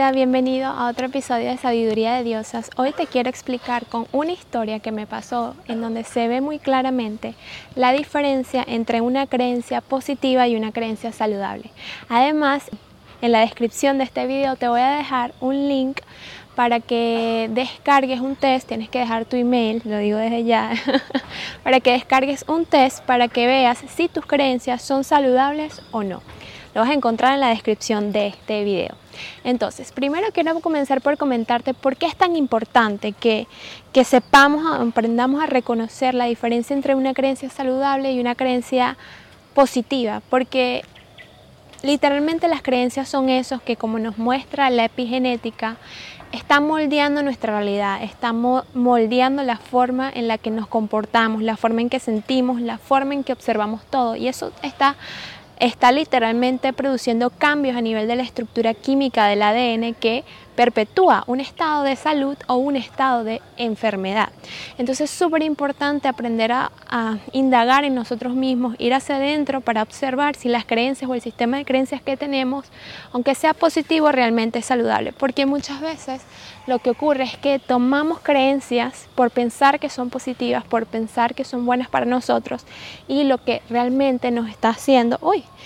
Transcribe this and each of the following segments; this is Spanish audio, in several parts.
Bienvenida, bienvenido a otro episodio de Sabiduría de Diosas. Hoy te quiero explicar con una historia que me pasó en donde se ve muy claramente la diferencia entre una creencia positiva y una creencia saludable. Además, en la descripción de este video te voy a dejar un link para que descargues un test. Tienes que dejar tu email, lo digo desde ya, para que descargues un test para que veas si tus creencias son saludables o no. Lo vas a encontrar en la descripción de este video. Entonces, primero quiero comenzar por comentarte por qué es tan importante que sepamos, aprendamos a reconocer la diferencia entre una creencia saludable y una creencia positiva, porque literalmente las creencias son esos que, como nos muestra la epigenética, están moldeando nuestra realidad, están moldeando la forma en la que nos comportamos, la forma en que sentimos, la forma en que observamos todo, y eso está literalmente produciendo cambios a nivel de la estructura química del ADN que perpetúa un estado de salud o un estado de enfermedad. Entonces es súper importante aprender a indagar en nosotros mismos, ir hacia adentro para observar si las creencias o el sistema de creencias que tenemos, aunque sea positivo, realmente es saludable. Porque muchas veces lo que ocurre es que tomamos creencias por pensar que son positivas, por pensar que son buenas para nosotros, y lo que realmente nos está haciendo,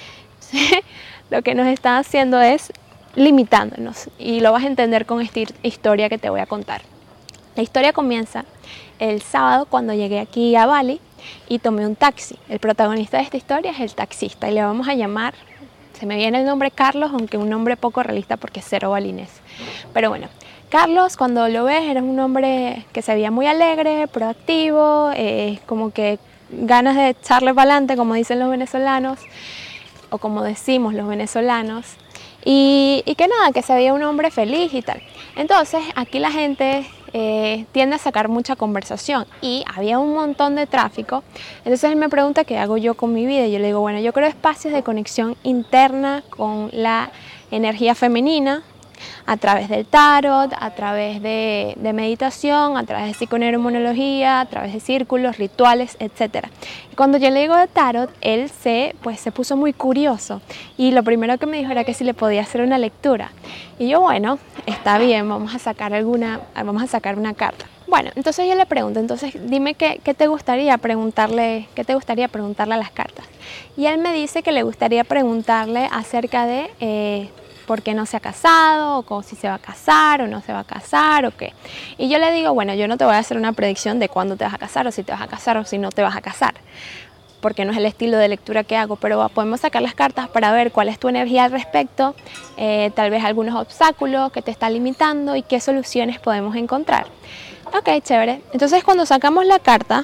lo que nos está haciendo es limitándonos, y lo vas a entender con esta historia que te voy a contar. La historia comienza el sábado cuando llegué aquí a Bali y tomé un taxi. El protagonista de esta historia es el taxista y le vamos a llamar, se me viene el nombre Carlos, aunque un nombre poco realista porque es cero balinés. Pero bueno, Carlos, cuando lo ves, era un hombre que se veía muy alegre, proactivo, como que ganas de echarle para adelante, como dicen los venezolanos, o como decimos los venezolanos. Y que nada, que se veía un hombre feliz y tal. Entonces aquí la gente tiende a sacar mucha conversación y había un montón de tráfico. Entonces él me pregunta qué hago yo con mi vida y yo le digo, bueno, yo creo espacios de conexión interna con la energía femenina a través del tarot, a través de meditación, a través de psiconeuroinmunología, a través de círculos, rituales, etc. Y cuando yo le digo de tarot, él se puso muy curioso y lo primero que me dijo era que si le podía hacer una lectura. Y yo, bueno, está bien, vamos a sacar una carta. Bueno, entonces yo le pregunto, entonces dime qué te gustaría preguntarle, a las cartas. Y él me dice que le gustaría preguntarle acerca de por qué no se ha casado, o si se va a casar o no se va a casar o qué. Y yo le digo, bueno, yo no te voy a hacer una predicción de cuándo te vas a casar o si te vas a casar o si no te vas a casar, porque no es el estilo de lectura que hago, pero podemos sacar las cartas para ver cuál es tu energía al respecto, tal vez algunos obstáculos que te están limitando y qué soluciones podemos encontrar. Ok, chévere. Entonces cuando sacamos la carta,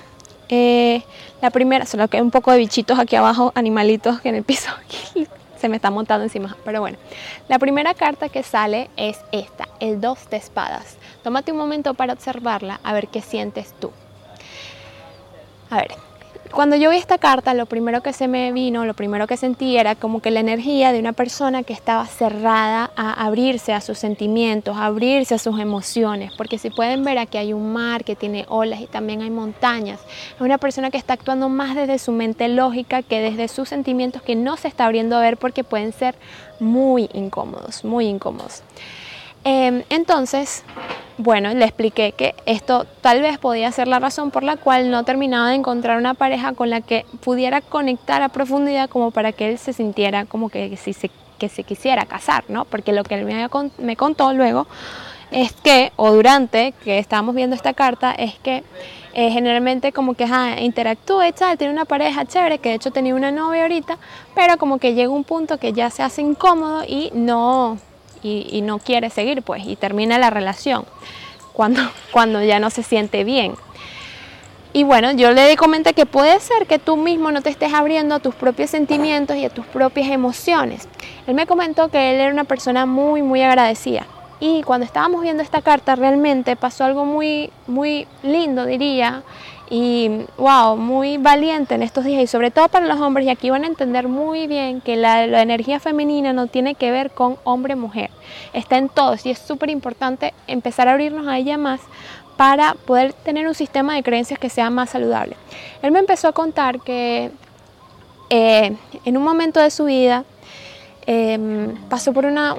la primera, solo que hay un poco de bichitos aquí abajo, animalitos que en el piso se me está montando encima, pero bueno, la primera carta que sale es esta, el 2 de espadas. Tómate un momento para observarla, a ver qué sientes tú. A ver, cuando yo vi esta carta, lo primero que se me vino, lo primero que sentí era como que la energía de una persona que estaba cerrada a abrirse a sus sentimientos, a abrirse a sus emociones, porque si pueden ver, aquí hay un mar que tiene olas y también hay montañas. Es una persona que está actuando más desde su mente lógica que desde sus sentimientos, que no se está abriendo a ver porque pueden ser muy incómodos, muy incómodos. Entonces, bueno, le expliqué que esto tal vez podía ser la razón por la cual no terminaba de encontrar una pareja con la que pudiera conectar a profundidad como para que él se sintiera como que se quisiera casar, ¿no? Porque lo que él me contó luego es que, o durante que estábamos viendo esta carta, es que generalmente como que interactúa y tal, tiene una pareja chévere, que de hecho tenía una novia ahorita, pero como que llega un punto que ya se hace incómodo y no quiere seguir, pues, y termina la relación cuando ya no se siente bien. Y bueno, yo le comenté que puede ser que tú mismo no te estés abriendo a tus propios sentimientos y a tus propias emociones. Él me comentó que él era una persona muy, muy agradecida. Y cuando estábamos viendo esta carta, realmente pasó algo muy, muy lindo, diría, y wow, muy valiente en estos días, y sobre todo para los hombres, y aquí van a entender muy bien que la energía femenina no tiene que ver con hombre-mujer, está en todos, y es súper importante empezar a abrirnos a ella más para poder tener un sistema de creencias que sea más saludable. Él me empezó a contar que en un momento de su vida pasó por una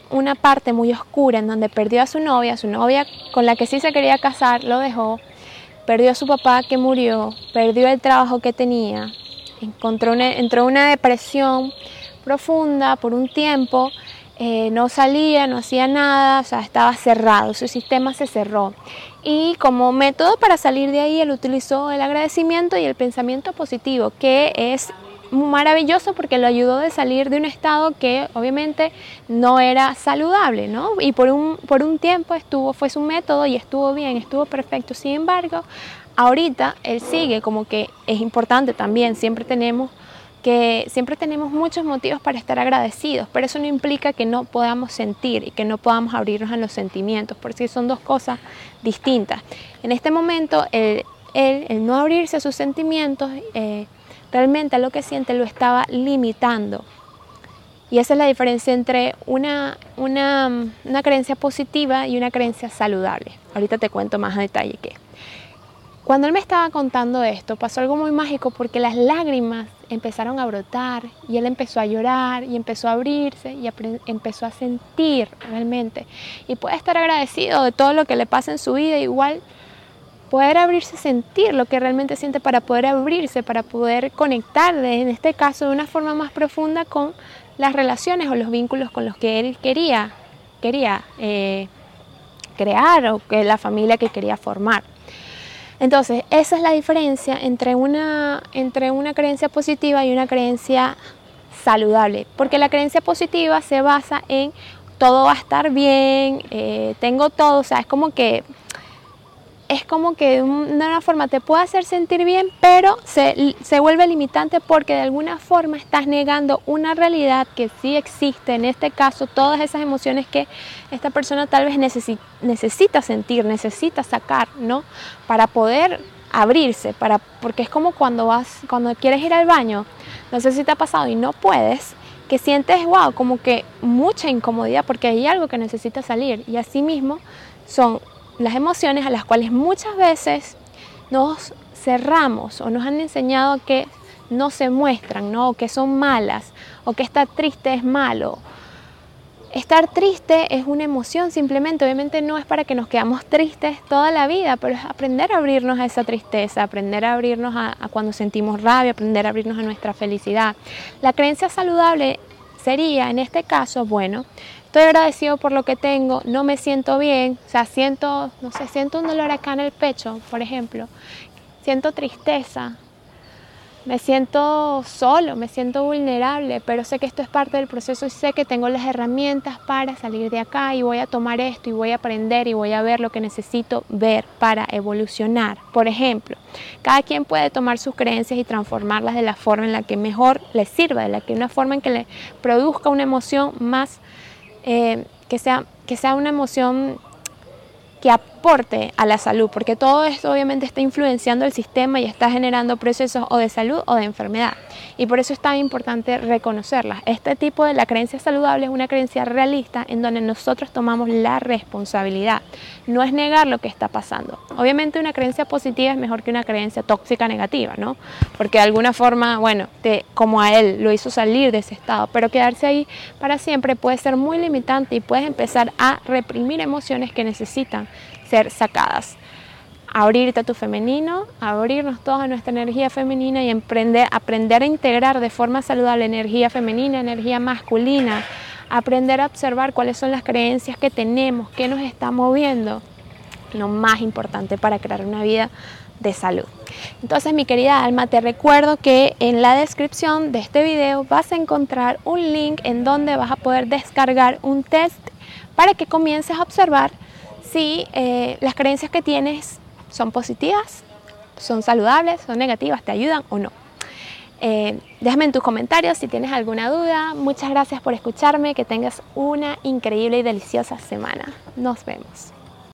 una parte muy oscura en donde perdió a su novia con la que sí se quería casar, lo dejó, perdió a su papá que murió, perdió el trabajo que tenía, entró en una depresión profunda por un tiempo, no salía, no hacía nada, o sea, estaba cerrado, su sistema se cerró. Y como método para salir de ahí, él utilizó el agradecimiento y el pensamiento positivo, que es maravilloso porque lo ayudó a salir de un estado que obviamente no era saludable, ¿no? Y por un tiempo fue su método y estuvo bien, estuvo perfecto. Sin embargo, ahorita él sigue, como que es importante también, siempre tenemos muchos motivos para estar agradecidos, pero eso no implica que no podamos sentir y que no podamos abrirnos a los sentimientos, porque son dos cosas distintas. En este momento, el no abrirse a sus sentimientos, realmente a lo que siente lo estaba limitando. Y esa es la diferencia entre una creencia positiva y una creencia saludable. Ahorita te cuento más a detalle qué. Cuando él me estaba contando esto, pasó algo muy mágico porque las lágrimas empezaron a brotar y él empezó a llorar y empezó a abrirse y empezó a sentir realmente. Y puede estar agradecido de todo lo que le pasa en su vida, igual poder abrirse a sentir lo que realmente siente para poder abrirse, para poder conectar, en este caso, de una forma más profunda con las relaciones o los vínculos con los que él quería crear o que la familia que quería formar. Entonces, esa es la diferencia entre una creencia positiva y una creencia saludable, porque la creencia positiva se basa en todo va a estar bien, tengo todo, o sea, es como que de una forma te puede hacer sentir bien, pero se vuelve limitante porque de alguna forma estás negando una realidad que sí existe, en este caso todas esas emociones que esta persona tal vez necesita sentir, necesita sacar, ¿no? Para poder abrirse, porque es como cuando quieres ir al baño, no sé si te ha pasado y no puedes, que sientes, wow, como que mucha incomodidad porque hay algo que necesita salir, y así mismo son las emociones a las cuales muchas veces nos cerramos o nos han enseñado que no se muestran, ¿no? O que son malas, o que estar triste es malo. Estar triste es una emoción simplemente, obviamente no es para que nos quedamos tristes toda la vida, pero es aprender a abrirnos a esa tristeza, aprender a abrirnos a cuando sentimos rabia, aprender a abrirnos a nuestra felicidad. La creencia saludable sería, en este caso, bueno, estoy agradecido por lo que tengo, no me siento bien, o sea, siento un dolor acá en el pecho, por ejemplo, siento tristeza, me siento solo, me siento vulnerable, pero sé que esto es parte del proceso y sé que tengo las herramientas para salir de acá y voy a tomar esto y voy a aprender y voy a ver lo que necesito ver para evolucionar. Por ejemplo, cada quien puede tomar sus creencias y transformarlas de la forma en la que mejor les sirva, una forma en que le produzca una emoción más, que sea una emoción que aporte a la salud, porque todo esto obviamente está influenciando el sistema y está generando procesos o de salud o de enfermedad, y por eso es tan importante reconocerlas. Este tipo de la creencia saludable es una creencia realista en donde nosotros tomamos la responsabilidad, no es negar lo que está pasando. Obviamente una creencia positiva es mejor que una creencia tóxica negativa, ¿no? Porque de alguna forma, bueno, como a él lo hizo salir de ese estado, pero quedarse ahí para siempre puede ser muy limitante y puedes empezar a reprimir emociones que necesitan ser sacadas. Abrirte a tu femenino, abrirnos todos a nuestra energía femenina y aprender a integrar de forma saludable energía femenina, energía masculina, aprender a observar cuáles son las creencias que tenemos, qué nos está moviendo, lo más importante para crear una vida de salud. Entonces, mi querida alma, te recuerdo que en la descripción de este video vas a encontrar un link en donde vas a poder descargar un test para que comiences a observar si las creencias que tienes son positivas, son saludables, son negativas, te ayudan o no. Déjame en tus comentarios si tienes alguna duda. Muchas gracias por escucharme, que tengas una increíble y deliciosa semana. Nos vemos.